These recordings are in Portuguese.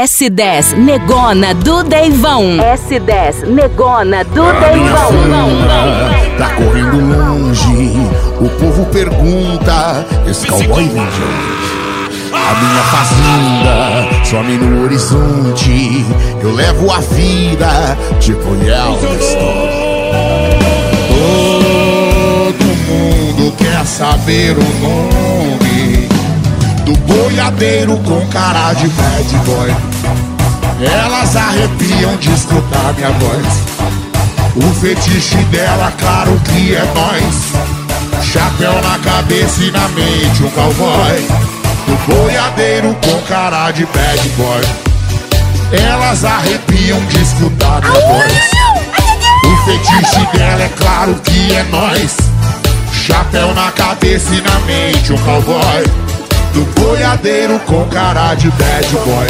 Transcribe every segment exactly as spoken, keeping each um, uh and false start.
S dez Negona do Deivão. S dez Negona do Deivão. Tá correndo longe, o povo pergunta, esse cowboy vem de onde? A minha fazenda some no horizonte, eu levo a vida tipo Yellowstone. Todo mundo quer saber o nome do boiadeiro com cara de bad boy. Elas arrepiam de escutar minha voz. O fetiche dela, claro que é nós. Chapéu na cabeça e na mente um cowboy. Do boiadeiro com cara de bad boy. Elas arrepiam de escutar minha voz. O fetiche dela, é claro que é nós. Chapéu na cabeça e na mente um cowboy. Do boiadeiro com cara de bad boy.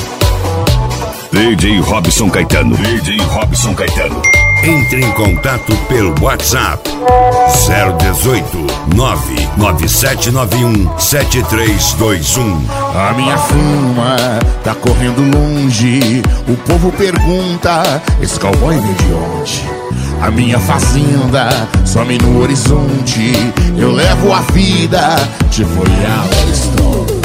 D J Robson Caetano. D J Robson Caetano. Entre em contato pelo WhatsApp zero dezoito, nove nove sete nove um, sete três dois um. A minha fama tá correndo longe, o povo pergunta, esse cowboy vem de onde? A minha fazenda some no horizonte, eu levo a vida tipo Yellowstone.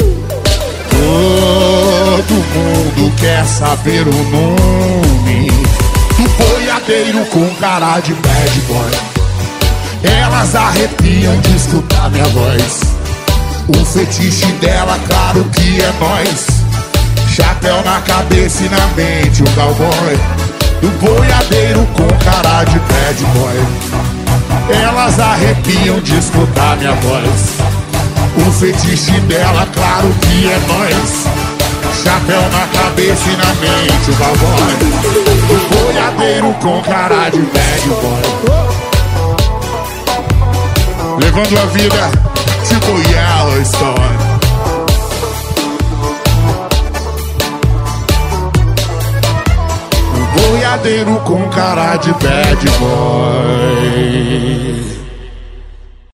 Todo mundo quer saber o nome do boiadeiro com cara de bad boy. Elas arrepiam de escutar minha voz. O fetiche dela, claro que é nós. Chapéu na cabeça e na mente o cowboy. Do boiadeiro com cara de bad boy. Elas arrepiam de escutar minha voz. O fetiche dela, claro que é nós. Chapéu na cabeça e na mente o cowboy. O boiadeiro com cara de bad boy. Levando a vida tipo Yellowstone. O boiadeiro com cara de bad boy.